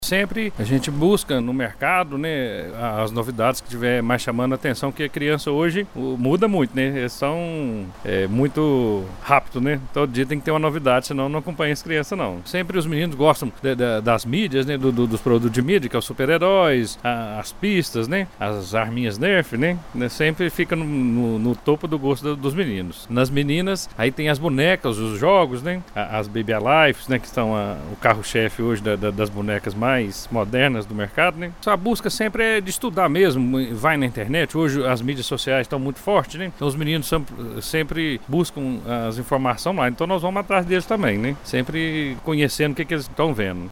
Sempre a gente busca no mercado, né, as novidades que tiver mais chamando a atenção, que a criança hoje muda muito, né? Eles são muito rápido, né? Todo dia tem que ter uma novidade, senão não acompanha as crianças, não. Sempre os meninos gostam das mídias, né? Dos produtos de mídia, que é os super-heróis, as pistas, né? As arminhas Nerf, né? Sempre fica no topo do gosto dos meninos. Nas meninas, aí tem as bonecas, os jogos, né? As Baby Alive, né? Que são o carro-chefe hoje das bonecas mais modernas do mercado, né? A busca sempre é de estudar mesmo, vai na internet. Hoje as mídias sociais estão muito fortes, né? Então os meninos sempre buscam as informações lá, então nós vamos atrás deles também, né? Sempre conhecendo o que eles estão vendo.